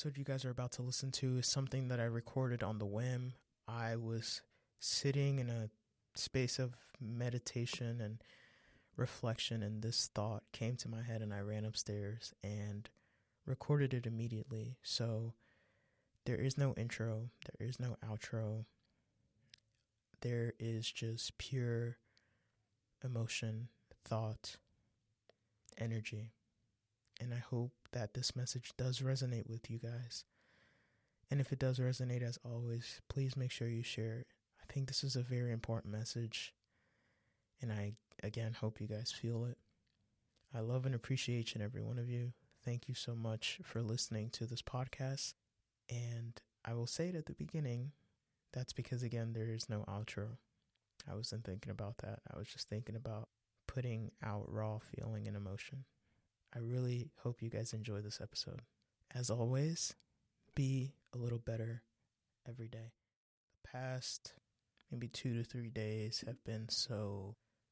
episode you guys are about to listen to is something that I recorded on the whim. I was sitting in a space of meditation and reflection, and this thought came to my head, and I ran upstairs and recorded it immediately. So there is no intro, there is no outro. There is just pure emotion, thought, energy. And I hope that this message does resonate with you guys. And if it does resonate, as always, please make sure you share it. I think this is a very important message. And I, again, hope you guys feel it. I love and appreciate each and every one of you. Thank you so much for listening to this podcast. And I will say it at the beginning. That's because, again, there is no outro. I wasn't thinking about that. I was just thinking about putting out raw feeling and emotion. I really hope you guys enjoy this episode. As always, be a little better every day. The past maybe 2 to 3 days have been so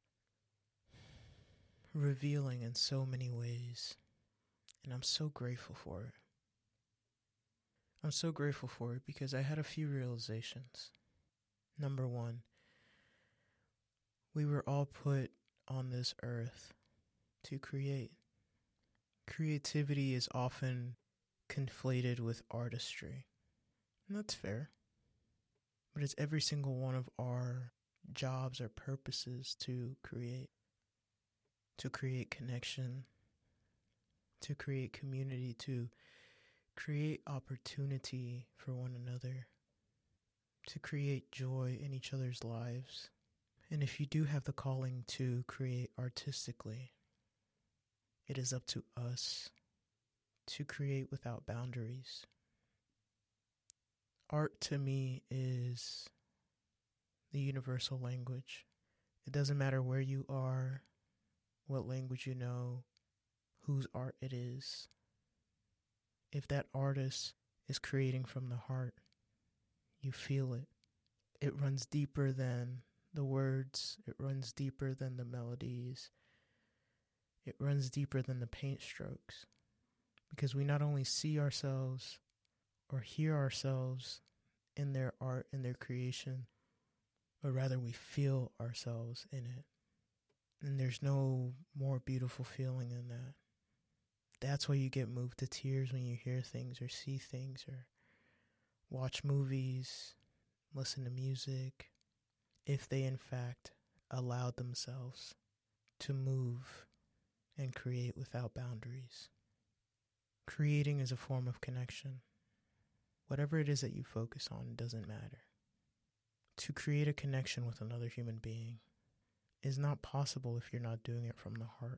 revealing in so many ways, and I'm so grateful for it. I'm so grateful for it because I had a few realizations. Number one, we were all put on this earth to create. Creativity is often conflated with artistry. And that's fair. But it's every single one of our jobs or purposes to create connection, to create community, to create opportunity for one another, to create joy in each other's lives. And if you do have the calling to create artistically, it is up to us to create without boundaries. Art to me is the universal language. It doesn't matter where you are, what language you know, whose art it is. If that artist is creating from the heart, you feel it. It runs deeper than the words. It runs deeper than the melodies. It runs deeper than the paint strokes. Because we not only see ourselves or hear ourselves in their art, in their creation, but rather we feel ourselves in it. And there's no more beautiful feeling than that. That's why you get moved to tears when you hear things or see things or watch movies, listen to music, if they in fact allowed themselves to move and create without boundaries. Creating is a form of connection. Whatever it is that you focus on, doesn't matter. To create a connection with another human being is not possible if you're not doing it from the heart.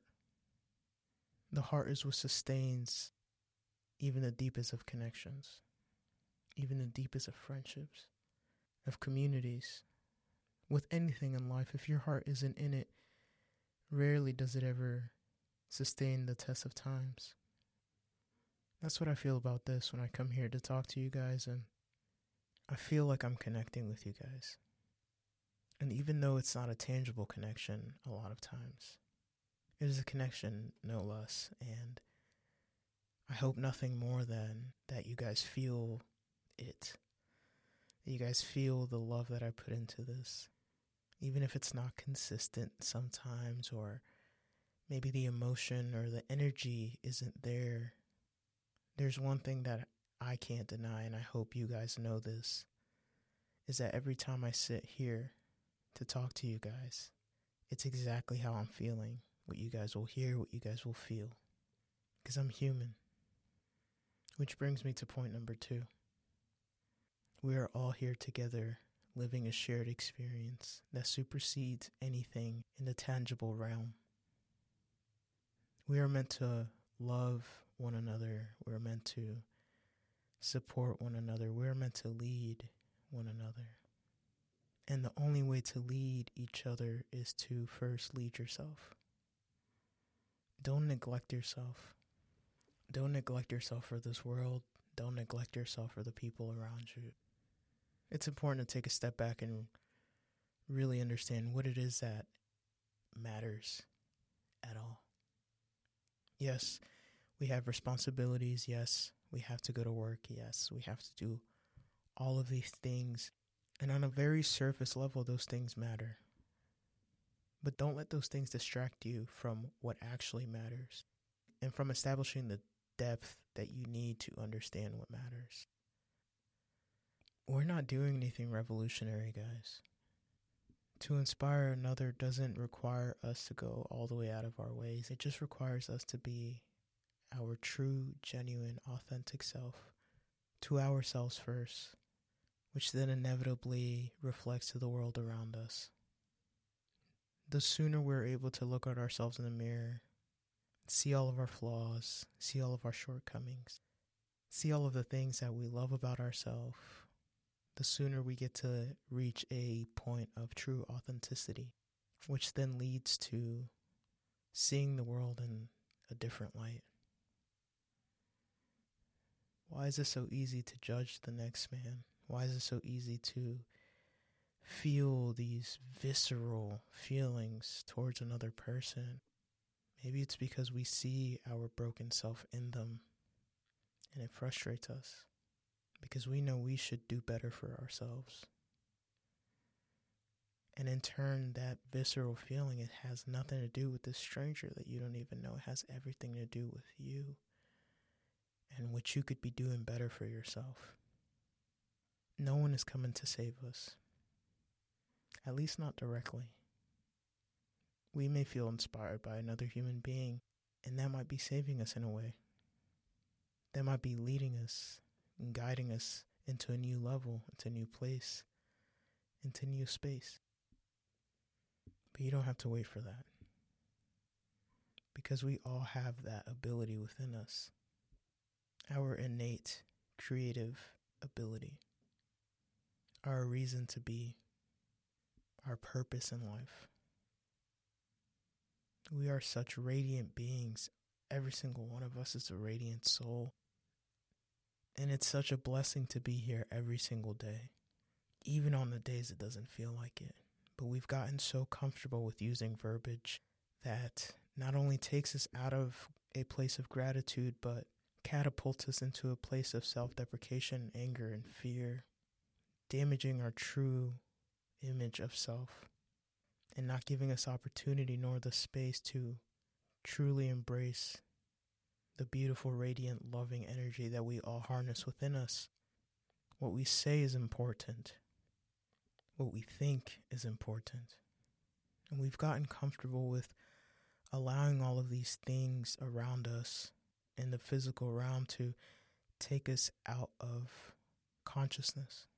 The heart is what sustains even the deepest of connections, even the deepest of friendships, of communities. With anything in life, if your heart isn't in it, rarely does it ever sustain the test of times. That's what I feel about this when I come here to talk to you guys, and I feel like I'm connecting with you guys. And even though it's not a tangible connection a lot of times, it is a connection no less, and I hope nothing more than that you guys feel it. That you guys feel the love that I put into this. Even if it's not consistent sometimes, or maybe the emotion or the energy isn't there. There's one thing that I can't deny, and I hope you guys know this, is that every time I sit here to talk to you guys, it's exactly how I'm feeling. What you guys will hear, what you guys will feel. Because I'm human. Which brings me to point number 2. We are all here together, living a shared experience that supersedes anything in the tangible realm. We are meant to love one another. We're meant to support one another. We're meant to lead one another. And the only way to lead each other is to first lead yourself. Don't neglect yourself. Don't neglect yourself for this world. Don't neglect yourself for the people around you. It's important to take a step back and really understand what it is that matters at all. Yes, we have responsibilities. Yes, We have to go to work, yes. We have to do all of these things. And on a very surface level, those things matter. But don't let those things distract you from what actually matters and from establishing the depth that you need to understand what matters. We're not doing anything revolutionary, guys. To inspire another doesn't require us to go all the way out of our ways. It just requires us to be our true, genuine, authentic self to ourselves first, which then inevitably reflects to the world around us. The sooner we're able to look at ourselves in the mirror, see all of our flaws, see all of our shortcomings, see all of the things that we love about ourselves, the sooner we get to reach a point of true authenticity, which then leads to seeing the world in a different light. Why is it so easy to judge the next man? Why is it so easy to feel these visceral feelings towards another person? Maybe it's because we see our broken self in them, and it frustrates us because we know we should do better for ourselves. And in turn, that visceral feeling, it has nothing to do with this stranger that you don't even know. It has everything to do with you and what you could be doing better for yourself. No one is coming to save us, at least not directly. We may feel inspired by another human being, and that might be saving us in a way. That might be leading us and guiding us into a new level, into a new place, into new space. But you don't have to wait for that, because we all have that ability within us, our innate creative ability, our reason to be, our purpose in life. We are such radiant beings. Every single one of us is a radiant soul. And it's such a blessing to be here every single day, even on the days it doesn't feel like it. But we've gotten so comfortable with using verbiage that not only takes us out of a place of gratitude, but catapults us into a place of self-deprecation, anger, and fear, damaging our true image of self and not giving us opportunity nor the space to truly embrace the beautiful, radiant, loving energy that we all harness within us. What we say is important. What we think is important. And we've gotten comfortable with allowing all of these things around us in the physical realm to take us out of consciousness.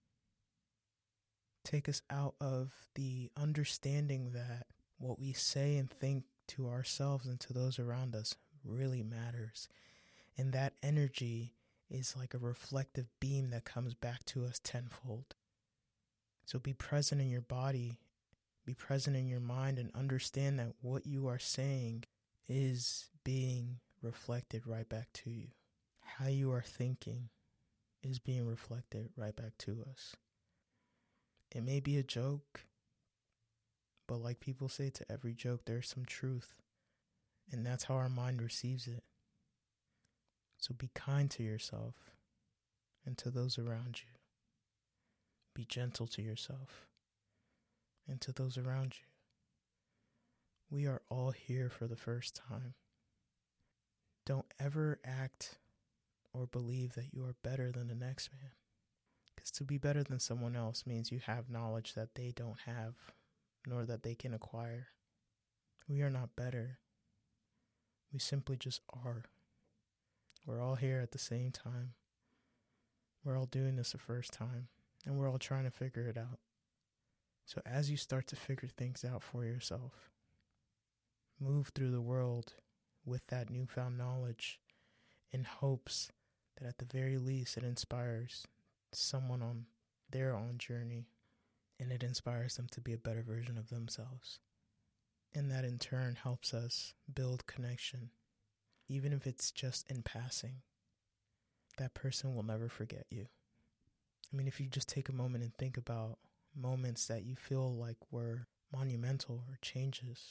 Take us out of the understanding that what we say and think to ourselves and to those around us really matters. And that energy is like a reflective beam that comes back to us tenfold. So be present in your body, be present in your mind, and understand that what you are saying is being reflected right back to you. How you are thinking is being reflected right back to us. It may be a joke, but like people say, to every joke there's some truth. And that's how our mind receives it. So be kind to yourself and to those around you. Be gentle to yourself and to those around you. We are all here for the first time. Don't ever act or believe that you are better than the next man. Because to be better than someone else means you have knowledge that they don't have, nor that they can acquire. We are not better. We simply just are. We're all here at the same time. We're all doing this the first time, and we're all trying to figure it out. So as you start to figure things out for yourself, move through the world with that newfound knowledge in hopes that at the very least it inspires someone on their own journey, and it inspires them to be a better version of themselves. And that in turn helps us build connection, even if it's just in passing. That person will never forget you. I mean, if you just take a moment and think about moments that you feel like were monumental or changes,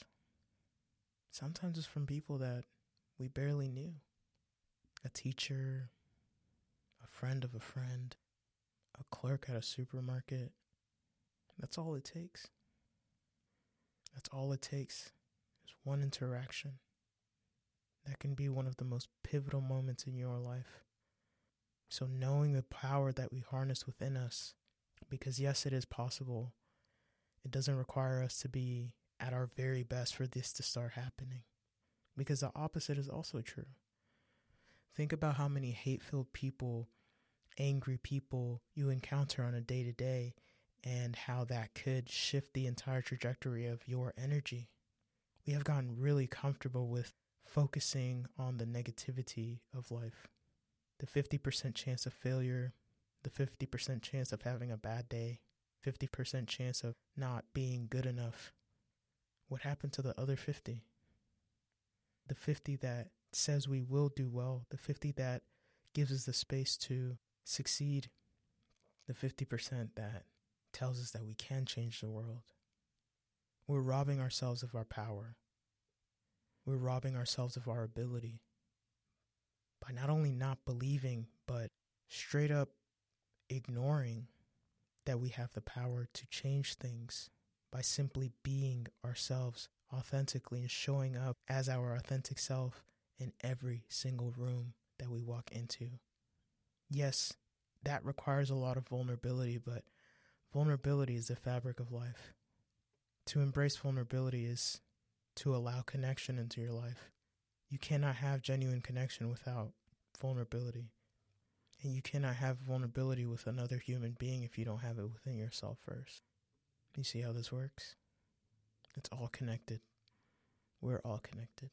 sometimes it's from people that we barely knew. A teacher, friend of a friend, a clerk at a supermarket. That's all it takes. That's all it takes is one interaction. That can be one of the most pivotal moments in your life. So knowing the power that we harness within us, because yes, it is possible. It doesn't require us to be at our very best for this to start happening. Because the opposite is also true. Think about how many hate-filled people, angry people you encounter on a day-to-day, and how that could shift the entire trajectory of your energy. We have gotten really comfortable with focusing on the negativity of life. The 50% chance of failure, the 50% chance of having a bad day, 50% chance of not being good enough. What happened to the other 50? The 50 that says we will do well, the 50 that gives us the space to succeed, the 50% that tells us that we can change the world. We're robbing ourselves of our power. We're robbing ourselves of our ability by not only not believing, but straight up ignoring that we have the power to change things by simply being ourselves authentically and showing up as our authentic self in every single room that we walk into. Yes, that requires a lot of vulnerability, but vulnerability is the fabric of life. To embrace vulnerability is to allow connection into your life. You cannot have genuine connection without vulnerability. And you cannot have vulnerability with another human being if you don't have it within yourself first. You see how this works? It's all connected. We're all connected.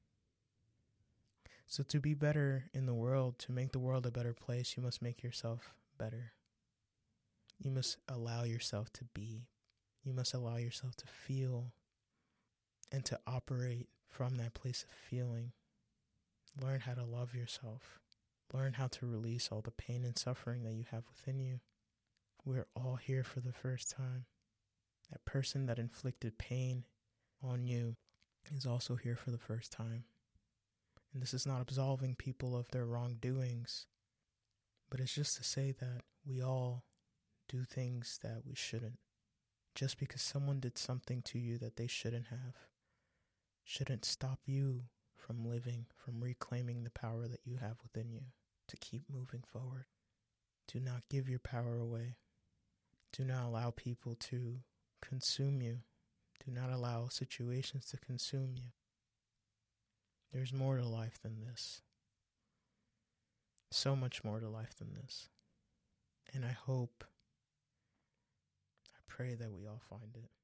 So to be better in the world, to make the world a better place, you must make yourself better. You must allow yourself to be. You must allow yourself to feel and to operate from that place of feeling. Learn how to love yourself. Learn how to release all the pain and suffering that you have within you. We're all here for the first time. That person that inflicted pain on you is also here for the first time. And this is not absolving people of their wrongdoings, but it's just to say that we all do things that we shouldn't. Just because someone did something to you that they shouldn't shouldn't stop you from living, from reclaiming the power that you have within you to keep moving forward. Do not give your power away. Do not allow people to consume you. Do not allow situations to consume you. There's more to life than this. So much more to life than this. And I pray that we all find it.